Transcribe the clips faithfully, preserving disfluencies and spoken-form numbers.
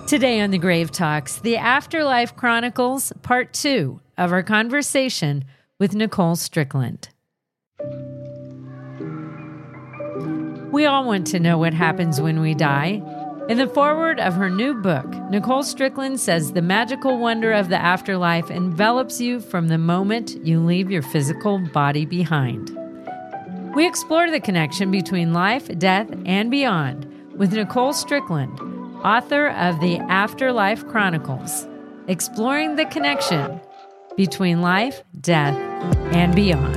Today on the Grave Talks, the Afterlife Chronicles, part two of our conversation with Nicole Strickland. We all want to know what happens when we die. In the foreword of her new book, Nicole Strickland says the magical wonder of the afterlife envelops you from the moment you leave your physical body behind. We explore the connection between life, death, and beyond with Nicole Strickland, author of the Afterlife Chronicles, exploring the connection between life, death, and beyond.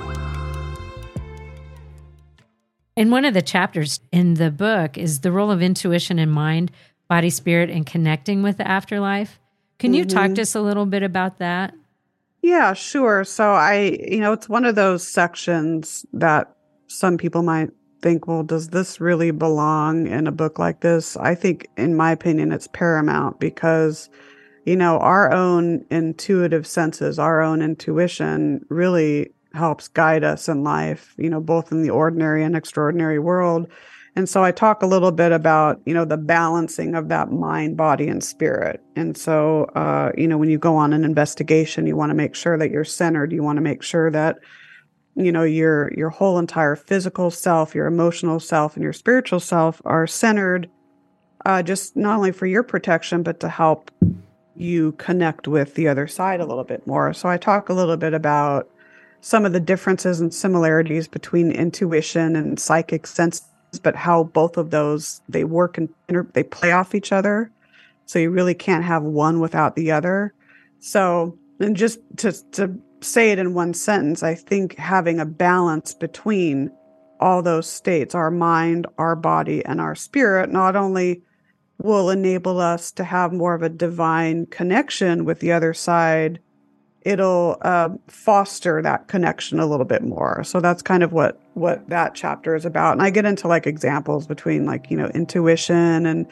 And one of the chapters in the book is the role of intuition in mind, body, spirit, and connecting with the afterlife. Can you mm-hmm. talk to us a little bit about that? Yeah, sure. So I, you know, it's one of those sections that some people might think, well, does this really belong in a book like this? I think, in my opinion, it's paramount because, you know, our own intuitive senses, our own intuition really helps guide us in life, you know, both in the ordinary and extraordinary world. And so I talk a little bit about, you know, the balancing of that mind, body, and spirit. And so, uh, you know, when you go on an investigation, you want to make sure that you're centered. You want to make sure that, you know, your your whole entire physical self, your emotional self, and your spiritual self are centered, uh, just not only for your protection, but to help you connect with the other side a little bit more. So I talk a little bit about some of the differences and similarities between intuition and psychic senses, but how both of those, they work and inter- they play off each other. So you really can't have one without the other. So, and just to, to say it in one sentence, I think having a balance between all those states, our mind, our body, and our spirit, not only will enable us to have more of a divine connection with the other side, it'll uh, foster that connection a little bit more. So that's kind of what what that chapter is about. And I get into like examples between like, you know, intuition and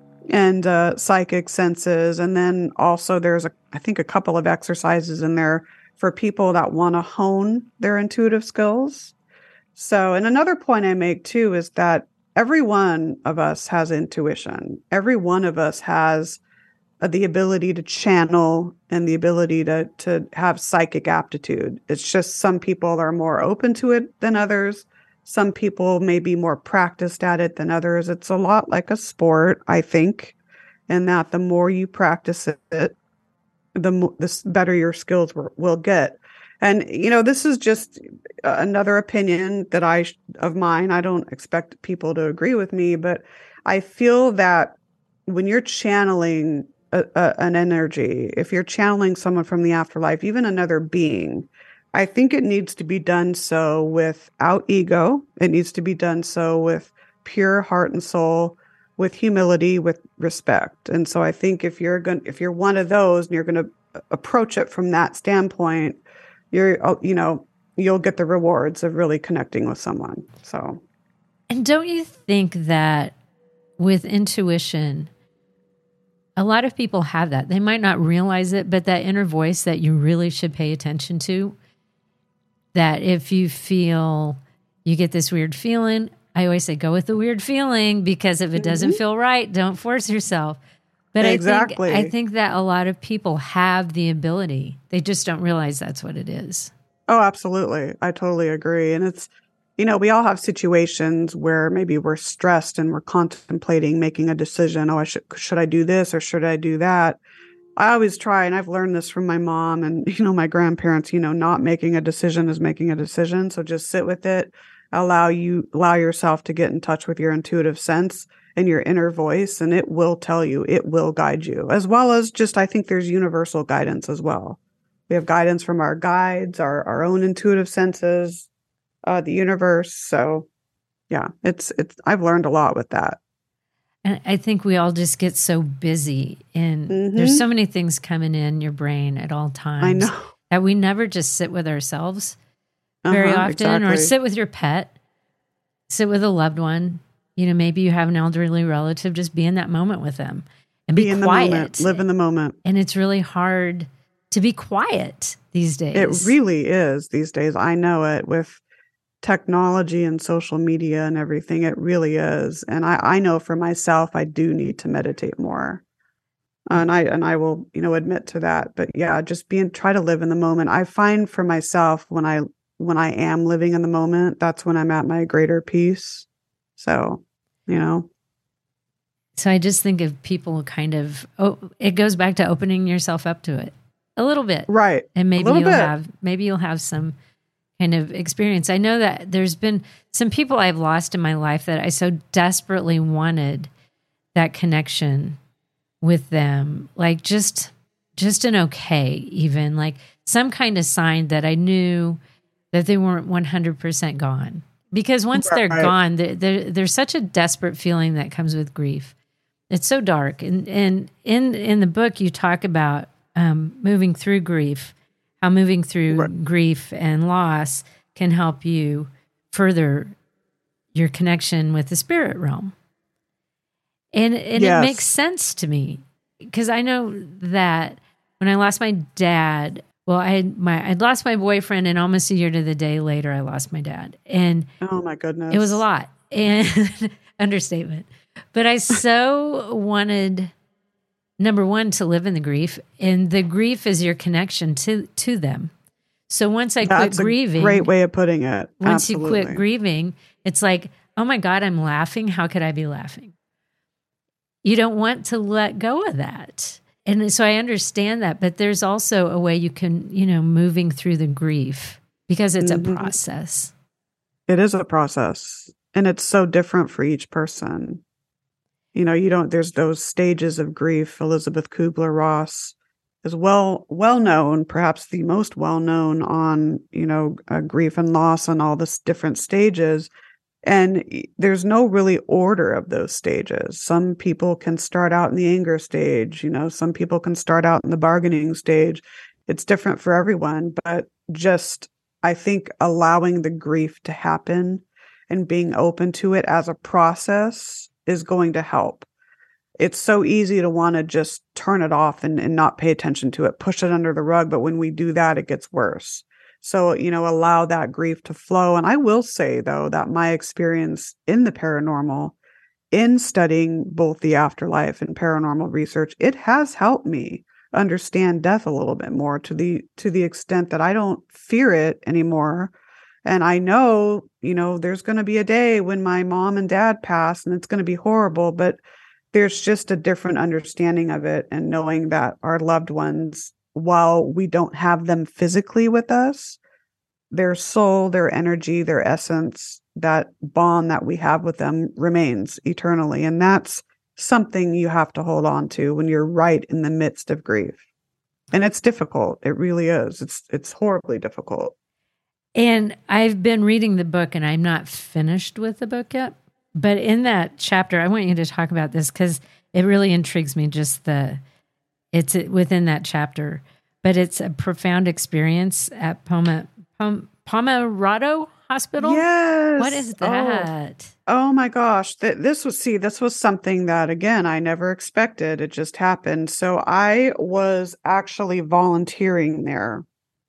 and uh, psychic senses. And then also there's, a, I think, a couple of exercises in there for people that want to hone their intuitive skills. So, and another point I make too is that every one of us has intuition. Every one of us has the ability to channel and the ability to to have psychic aptitude. It's just some people are more open to it than others. Some people may be more practiced at it than others. It's a lot like a sport, I think, and that the more you practice it, the, mo- the better your skills will, will get. And, you know, this is just another opinion that I of mine. I don't expect people to agree with me, but I feel that when you're channeling A, a, an energy, if you're channeling someone from the afterlife, even another being, I think it needs to be done so without ego. It needs to be done so with pure heart and soul, with humility, with respect. And so I think if you're going, if you're one of those and you're going to approach it from that standpoint, you're, you know, you'll get the rewards of really connecting with someone. So, and don't you think that with intuition, a lot of people have that. They might not realize it, but that inner voice that you really should pay attention to, that if you feel, you get this weird feeling, I always say, go with the weird feeling, because if it doesn't mm-hmm. feel right, don't force yourself. But exactly. I think I think that a lot of people have the ability. They just don't realize that's what it is. Oh, absolutely. I totally agree. And it's, you know, we all have situations where maybe we're stressed and we're contemplating making a decision. Oh, I should, should I do this or should I do that? I always try, and I've learned this from my mom and, you know, my grandparents, you know, not making a decision is making a decision. So just sit with it, allow you, allow yourself to get in touch with your intuitive sense and your inner voice, and it will tell you, it will guide you, as well as just, I think there's universal guidance as well. We have guidance from our guides, our, our own intuitive senses, uh, the universe. So yeah, it's, it's, I've learned a lot with that. And I think we all just get so busy, and mm-hmm. there's so many things coming in your brain at all times. I know. That we never just sit with ourselves very uh-huh, often, exactly. or sit with your pet, sit with a loved one. You know, maybe you have an elderly relative, just be in that moment with them and be, be in quiet. The moment, live in the moment. And it's really hard to be quiet these days. It really is these days. I know it with technology and social media and everything. It really is. And I, I know for myself, I do need to meditate more. And I and I will, you know, admit to that. But yeah, just being try to live in the moment. I find for myself when I when I am living in the moment, that's when I'm at my greater peace. So, you know. So I just think of people kind of, oh, it goes back to opening yourself up to it a little bit. Right. And maybe you'll bit. have, maybe you'll have some kind of experience. I know that there's been some people I've lost in my life that I so desperately wanted that connection with them. Like just, just an okay, even like some kind of sign that I knew that they weren't one hundred percent gone. Because once they're right. gone, they're, they're, there's such a desperate feeling that comes with grief. It's so dark. And, and in, in the book, you talk about um, moving through grief, how moving through right. grief and loss can help you further your connection with the spirit realm. And, and yes. it makes sense to me because I know that when I lost my dad, well, I had my, I'd lost my boyfriend and almost a year to the day later, I lost my dad. And oh my goodness, it was a lot and understatement. But I so wanted, number one, to live in the grief, and the grief is your connection to, to them. So once I That's quit grieving, a great way of putting it. Once Absolutely. you quit grieving, it's like, oh my God, I'm laughing. How could I be laughing? You don't want to let go of that. And so I understand that, but there's also a way you can, you know, moving through the grief because it's mm-hmm. a process. It is a process, and it's so different for each person. You know, you don't, there's those stages of grief. Elizabeth Kubler-Ross is well, well known, perhaps the most well known on, you know, uh, grief and loss and all this different stages. And there's no really order of those stages. Some people can start out in the anger stage, you know, some people can start out in the bargaining stage. It's different for everyone, but just, I think allowing the grief to happen and being open to it as a process is going to help. It's so easy to want to just turn it off and, and not pay attention to it, push it under the rug. But when we do that, it gets worse. So, you know, allow that grief to flow. And I will say, though, that my experience in the paranormal, in studying both the afterlife and paranormal research, it has helped me understand death a little bit more to the to the extent that I don't fear it anymore. And I know, you know, there's going to be a day when my mom and dad pass and it's going to be horrible, but there's just a different understanding of it and knowing that our loved ones, while we don't have them physically with us, their soul, their energy, their essence, that bond that we have with them remains eternally. And that's something you have to hold on to when you're right in the midst of grief. And it's difficult. It really is. It's it's horribly difficult. And I've been reading the book and I'm not finished with the book yet. But in that chapter, I want you to talk about this because it really intrigues me, just the, it's within that chapter. But it's a profound experience at Poma, Pom, Pomerado Hospital. Yes. What is that? Oh, oh my gosh. Th- this was, see, this was something that, again, I never expected. It just happened. So I was actually volunteering there.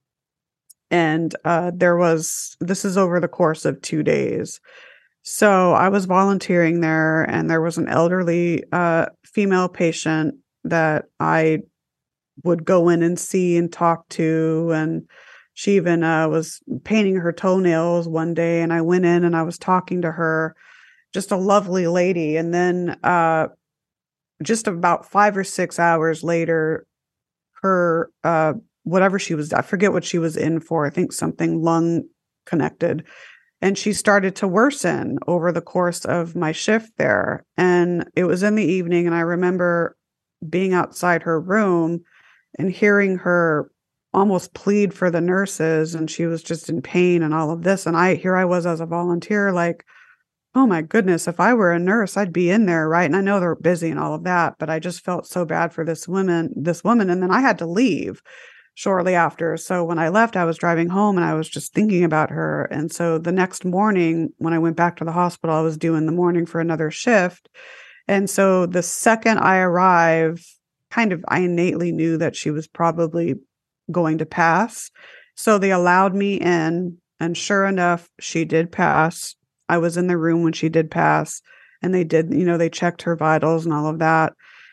And uh, there was, this is over the course of two days. So I was volunteering there, and there was an elderly uh, female patient that I would go in and see and talk to. And she even uh, was painting her toenails one day. And I went in and I was talking to her, just a lovely lady. And then uh, just about five or six hours later, her, uh, whatever she was, I forget what she was in for. I think something lung connected. And she started to worsen over the course of my shift there. And it was in the evening. And I remember being outside her room and hearing her almost plead for the nurses. And she was just in pain and all of this. And I, here I was as a volunteer, like, oh my goodness, if I were a nurse, I'd be in there. Right. And I know they're busy and all of that, but I just felt so bad for this woman, this woman. And then I had to leave shortly after. So when I left, I was driving home and I was just thinking about her. And so the next morning, when I went back to the hospital, I was due in the morning for another shift. And so the second I arrived, kind of, I innately knew that she was probably going to pass. So they allowed me in, and sure enough, she did pass. I was in the room when she did pass, and they did, you know, they checked her vitals and all of that.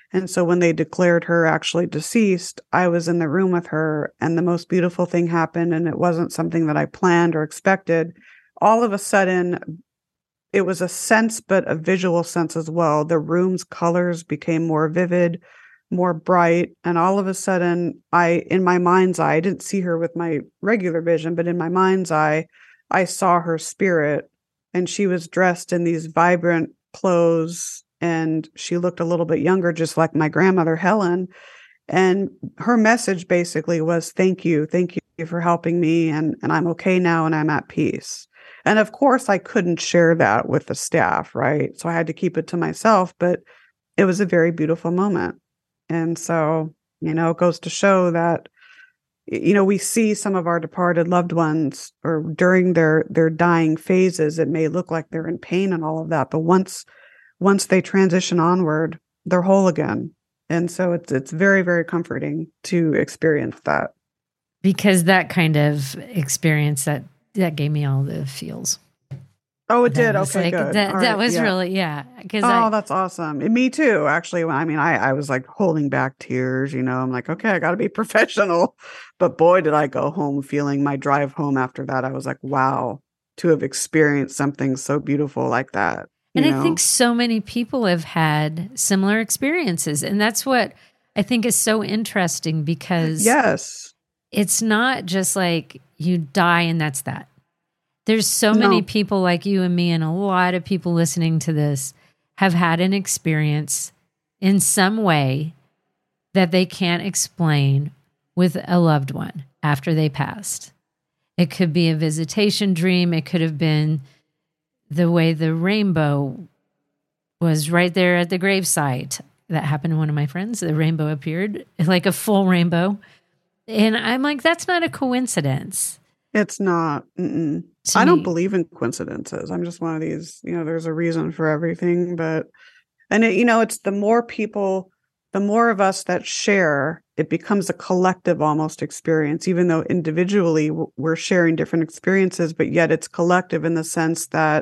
And so when they declared her actually deceased, I was in the room with her, and the most beautiful thing happened, and it wasn't something that I planned or expected. All of a sudden, it was a sense, but a visual sense as well. The room's colors became more vivid, more bright. And all of a sudden, I, in my mind's eye, I didn't see her with my regular vision, but in my mind's eye, I saw her spirit, and she was dressed in these vibrant clothes, and she looked a little bit younger, just like my grandmother, Helen. And her message basically was, thank you. Thank you for helping me. And, and I'm okay now, and I'm at peace. And of course, I couldn't share that with the staff, right? So I had to keep it to myself, but it was a very beautiful moment. And so, you know, it goes to show that, you know, we see some of our departed loved ones, or during their, their dying phases, it may look like they're in pain and all of that. But once, once they transition onward, they're whole again. And so it's, it's very, very comforting to experience that. Because that kind of experience, that that gave me all the feels. Oh, it that did. Okay, like, good. That, All that right, was yeah. really, yeah. Oh, I, that's awesome. And me too, actually. I mean, I, I was like holding back tears, you know, I'm like, okay, I got to be professional. But boy, did I go home feeling my drive home after that. I was like, wow, to have experienced something so beautiful like that. And know? I think so many people have had similar experiences. And that's what I think is so interesting, because yes, it's not just like you die and that's that. There's so No. many people like you and me, and a lot of people listening to this have had an experience in some way that they can't explain with a loved one after they passed. It could be a visitation dream. It could have been the way the rainbow was right there at the gravesite. That happened to one of my friends. The rainbow appeared, like a full rainbow. And I'm like, that's not a coincidence. It's not. Mm-mm. I don't believe in coincidences. I'm just one of these, you know, there's a reason for everything. But, and it, you know, it's the more people, the more of us that share, it becomes a collective almost experience, even though individually we're sharing different experiences, but yet it's collective in the sense that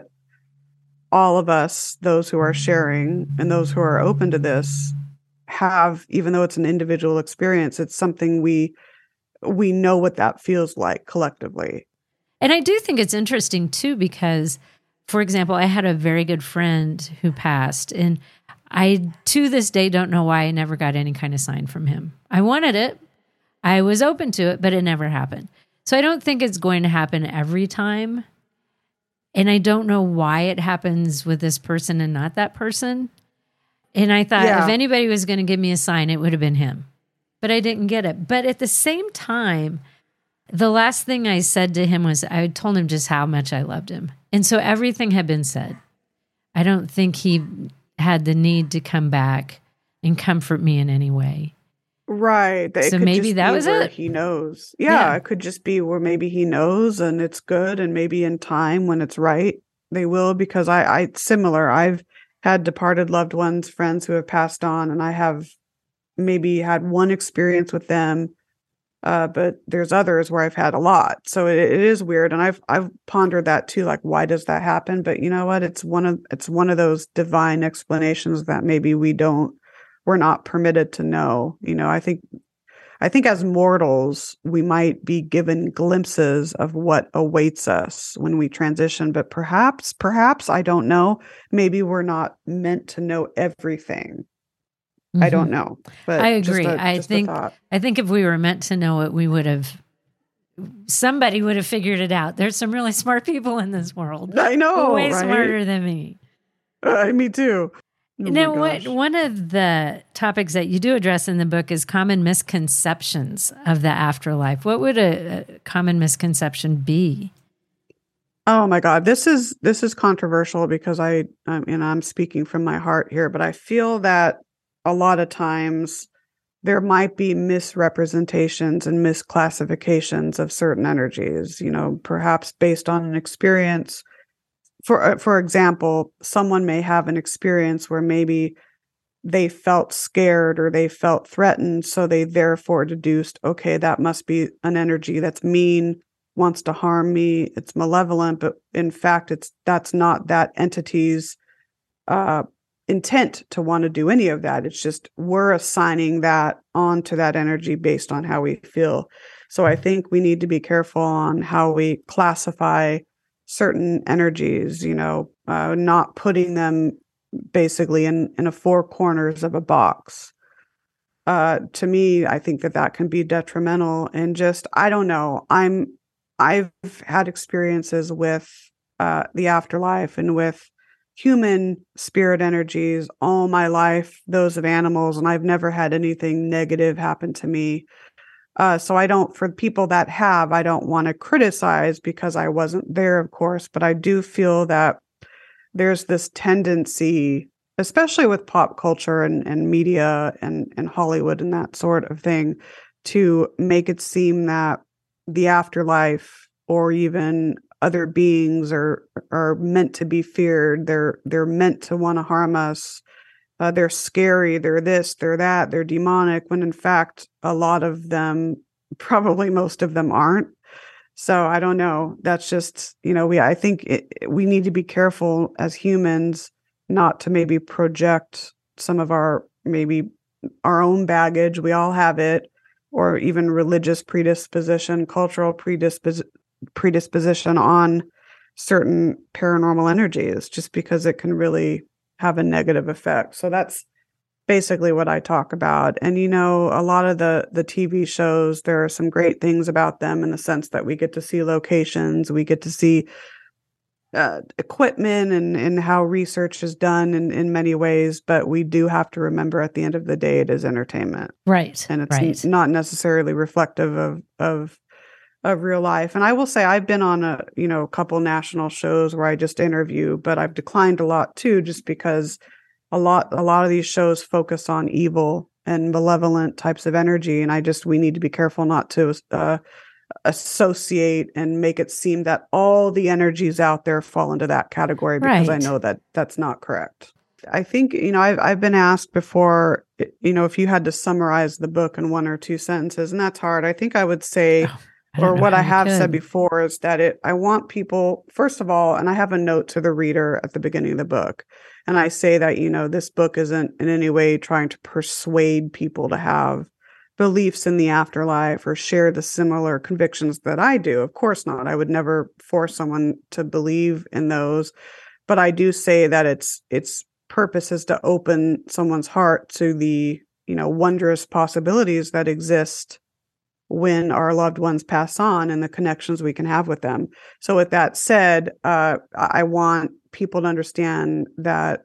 all of us, those who are sharing and those who are open to this, have, even though it's an individual experience, it's something we, we know what that feels like collectively. And I do think it's interesting too, because, for example, I had a very good friend who passed, and I, to this day, don't know why I never got any kind of sign from him. I wanted it. I was open to it, but it never happened. So I don't think it's going to happen every time. And I don't know why it happens with this person and not that person. And I thought Yeah. if anybody was going to give me a sign, it would have been him. But I didn't get it. But at the same time, the last thing I said to him was, I told him just how much I loved him. And so everything had been said. I don't think he had the need to come back and comfort me in any way. Right. It So could maybe just that be was where it. He knows. Yeah, Yeah. it could just be where maybe he knows and it's good, and maybe in time when it's right, they will. Because I, I similar, I've had departed loved ones, friends who have passed on, and I have maybe had one experience with them, uh, but there's others where I've had a lot. So it, it is weird, and I've I've pondered that too. Like, why does that happen? But you know what? It's one of it's one of those divine explanations that maybe we don't. We're not permitted to know. You know, I think, I think as mortals, we might be given glimpses of what awaits us when we transition, but perhaps, perhaps, I don't know. Maybe we're not meant to know everything. Mm-hmm. I don't know. But I agree. Just a, I just think, a thought. I think if we were meant to know it, we would have, somebody would have figured it out. There's some really smart people in this world. I know, Way right? smarter than me. Uh, me too. Oh now, my what, gosh. one of the topics that you do address in the book is common misconceptions of the afterlife. What would a, a common misconception be? Oh my God, this is this is controversial because I, I mean, I'm speaking from my heart here, but I feel that a lot of times there might be misrepresentations and misclassifications of certain energies. You know, perhaps based on an experience. For for example, someone may have an experience where maybe they felt scared or they felt threatened, so they therefore deduced, okay, that must be an energy that's mean, wants to harm me, it's malevolent, but in fact, it's that's not that entity's uh, intent to want to do any of that. It's just we're assigning that onto that energy based on how we feel. So I think we need to be careful on how we classify certain energies, you know, uh, not putting them basically in, in a four corners of a box. Uh, to me, I think that that can be detrimental. And just, I don't know, I'm, I've had experiences with uh, the afterlife and with human spirit energies all my life, those of animals, and I've never had anything negative happen to me. Uh, so I don't, for people that have, I don't want to criticize because I wasn't there, of course, but I do feel that there's this tendency, especially with pop culture and, and media and, and Hollywood and that sort of thing, to make it seem that the afterlife or even other beings are are meant to be feared. They're they're meant to want to harm us. Uh, they're scary, they're this, they're that, they're demonic, when in fact, a lot of them, probably most of them aren't. So I don't know. That's just, you know, we, I think it, we need to be careful as humans not to maybe project some of our, maybe our own baggage. We all have it, or even religious predisposition, cultural predispos- predisposition on certain paranormal energies, just because it can really have a negative effect. So that's basically what I talk about. And, you know, a lot of the the T V shows, there are some great things about them in the sense that we get to see locations, we get to see uh, equipment and, and how research is done in, in many ways. But we do have to remember at the end of the day, it is entertainment. Right. And it's right. n- not necessarily reflective of, of of real life. And I will say I've been on a, you know, a couple national shows where I just interview, but I've declined a lot too, just because a lot, a lot of these shows focus on evil and malevolent types of energy. And I just, we need to be careful not to uh, associate and make it seem that all the energies out there fall into that category, because right. I know that that's not correct. I think, you know, I've, I've been asked before, you know, if you had to summarize the book in one or two sentences, and that's hard. I think I would say, oh. I or what I have could. said before is that it, I want people, first of all, and I have a note to the reader at the beginning of the book. And I say that, you know, this book isn't in any way trying to persuade people to have beliefs in the afterlife or share the similar convictions that I do. Of course not. I would never force someone to believe in those. But I do say that its its purpose is to open someone's heart to the, you know, wondrous possibilities that exist when our loved ones pass on and the connections we can have with them. So with that said, uh, I want people to understand that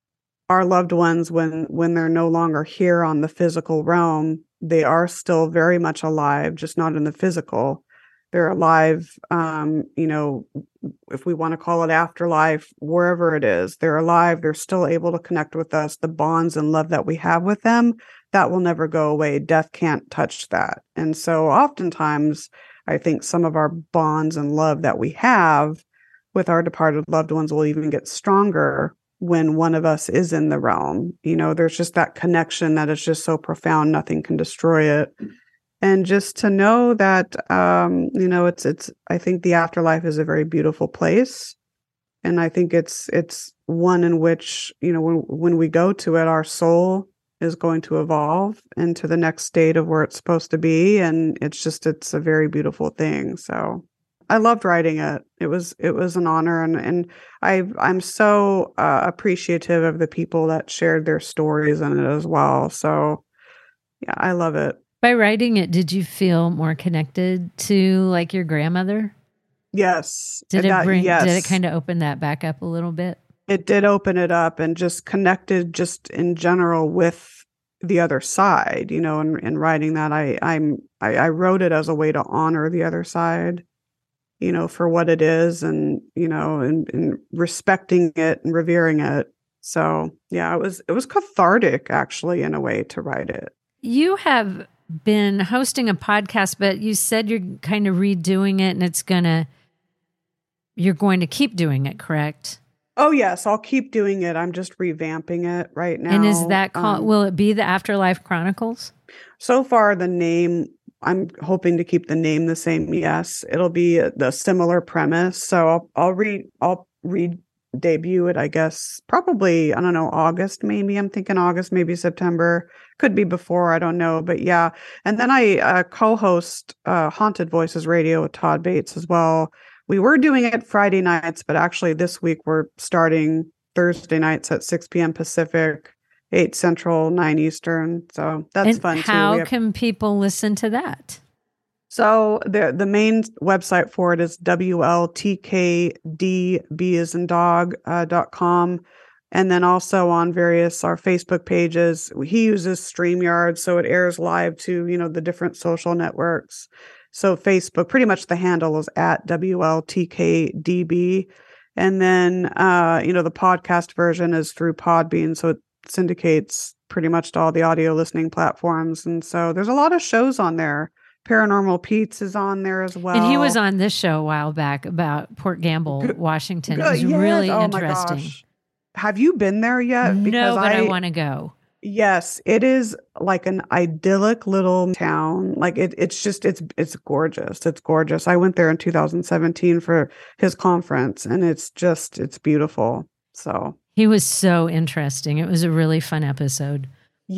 our loved ones, when when they're no longer here on the physical realm, they are still very much alive, just not in the physical. They're alive, um, you know, if we want to call it afterlife, wherever it is, they're alive. They're still able to connect with us. The bonds and love that we have with them, that will never go away. Death can't touch that. And so oftentimes, I think some of our bonds and love that we have with our departed loved ones will even get stronger when one of us is in the realm. You know, there's just that connection that is just so profound, nothing can destroy it. And just to know that, um, you know, it's, it's, I think the afterlife is a very beautiful place. And I think it's, it's one in which, you know, when, when we go to it, our soul is going to evolve into the next state of where it's supposed to be. And it's just, it's a very beautiful thing. So I loved writing it. It was, it was an honor. And, and I, I'm so uh, appreciative of the people that shared their stories in it as well. So yeah, I love it. By writing it, did you feel more connected to like your grandmother? Yes. Did it that, bring, yes. did it kind of open that back up a little bit? It did open it up, and just connected just in general with the other side, you know, and, and writing that I, I'm, I, I wrote it as a way to honor the other side, you know, for what it is, and, you know, and, and respecting it and revering it. So yeah, it was, it was cathartic actually in a way to write it. You have been hosting a podcast, but you said you're kind of redoing it and it's gonna, you're going to keep doing it, correct? Oh yes, I'll keep doing it. I'm just revamping it right now. And is that called, um, will it be the Afterlife Chronicles? So far, the name, I'm hoping to keep the name the same. Yes, it'll be the similar premise. So I'll, I'll read, I'll read, debut it, I guess, probably, I don't know, August, maybe. I'm thinking August, maybe September. Could be before, I don't know. But yeah. And then I uh, co-host uh, Haunted Voices Radio with Todd Bates as well. We were doing it Friday nights, but actually this week we're starting Thursday nights at six p.m. Pacific, eight Central, nine Eastern. So that's and fun how too. How have- can people listen to that? So the the main website for it is W L T K D B as in dog, uh, dot com. And then also on various, our Facebook pages, he uses StreamYard, so it airs live to, you know, the different social networks. So Facebook, pretty much the handle is at W L T K D B. And then, uh, you know, the podcast version is through Podbean. So it syndicates pretty much to all the audio listening platforms. And so there's a lot of shows on there. Paranormal Pete's is on there as well. And he was on this show a while back about Port Gamble, Good. Washington. It was yes. really oh interesting. My gosh. Have you been there yet? Because no, but I, I want to go. Yes, it is like an idyllic little town. Like it, it's just, it's, it's gorgeous. It's gorgeous. I went there in two thousand seventeen for his conference, and it's just, it's beautiful. So he was so interesting. It was a really fun episode.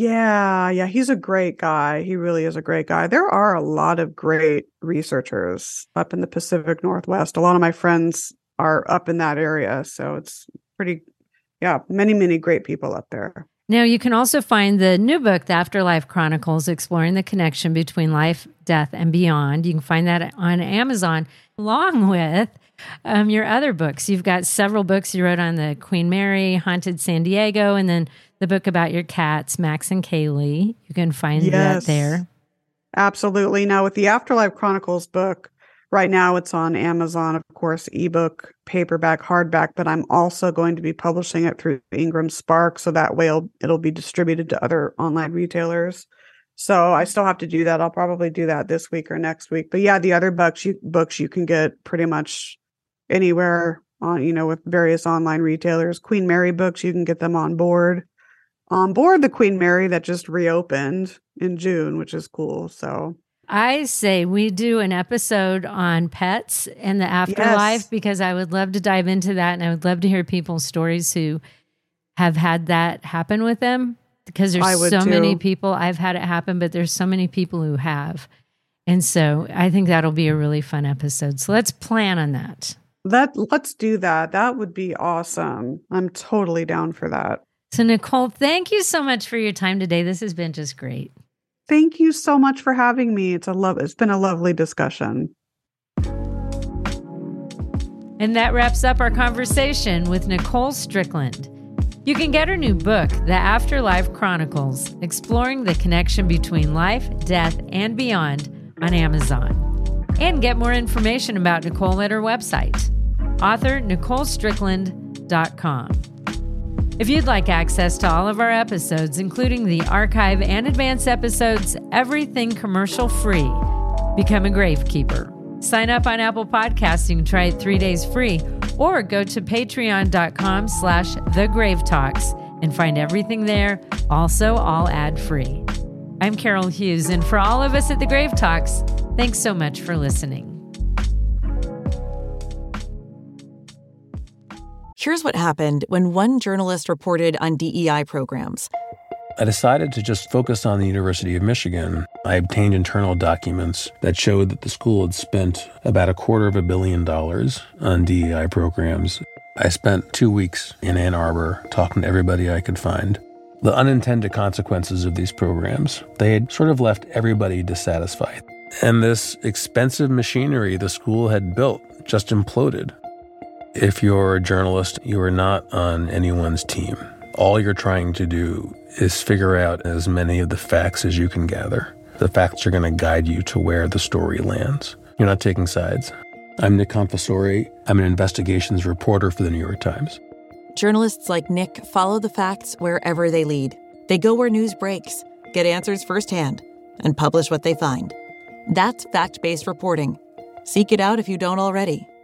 Yeah, yeah, he's a great guy. He really is a great guy. There are a lot of great researchers up in the Pacific Northwest. A lot of my friends are up in that area, so it's pretty, yeah, many, many great people up there. Now, you can also find the new book, The Afterlife Chronicles, exploring the connection between life, death, and beyond. You can find that on Amazon, along with um, your other books. You've got several books you wrote on the Queen Mary, Haunted San Diego, and then the book about your cats, Max and Kaylee. You can find yes, that there. Absolutely. Now, with the Afterlife Chronicles book, right now it's on Amazon, of course, ebook, paperback, hardback, but I'm also going to be publishing it through Ingram Spark, so that way it'll, it'll be distributed to other online retailers. So I still have to do that. I'll probably do that this week or next week. But yeah, the other books you, books you can get pretty much anywhere on, you know, with various online retailers. Queen Mary books, you can get them on board. On board the Queen Mary that just reopened in June, which is cool. So I say we do an episode on pets and the afterlife, yes. because I would love to dive into that, and I would love to hear people's stories who have had that happen with them, because there's so too. many people. I've had it happen, but there's so many people who have. And so I think that'll be a really fun episode. So let's plan on that. Let, let's do that. That would be awesome. I'm totally down for that. So Nicole, thank you so much for your time today. This has been just great. Thank you so much for having me. It's a love. It's been a lovely discussion. And that wraps up our conversation with Nicole Strickland. You can get her new book, The Afterlife Chronicles, exploring the connection between life, death, and beyond, on Amazon. And get more information about Nicole at her website, author nicole strickland dot com. If you'd like access to all of our episodes, including the archive and advanced episodes, everything commercial free, become a Gravekeeper. Sign up on Apple Podcasts. You can try it three days free, or go to patreon.com slash the Grave Talks and find everything there, also all ad-free. I'm Carol Hughes, and for all of us at the Grave Talks, thanks so much for listening. Here's what happened when one journalist reported on D E I programs. I decided to just focus on the University of Michigan. I obtained internal documents that showed that the school had spent about a quarter of a billion dollars on D E I programs. I spent two weeks in Ann Arbor talking to everybody I could find. The unintended consequences of these programs, they had sort of left everybody dissatisfied. And this expensive machinery the school had built just imploded. If you're a journalist, you are not on anyone's team. All you're trying to do is figure out as many of the facts as you can gather. The facts are going to guide you to where the story lands. You're not taking sides. I'm Nick Confessori. I'm an investigations reporter for the New York Times. Journalists like Nick follow the facts wherever they lead. They go where news breaks, get answers firsthand, and publish what they find. That's fact-based reporting. Seek it out if you don't already.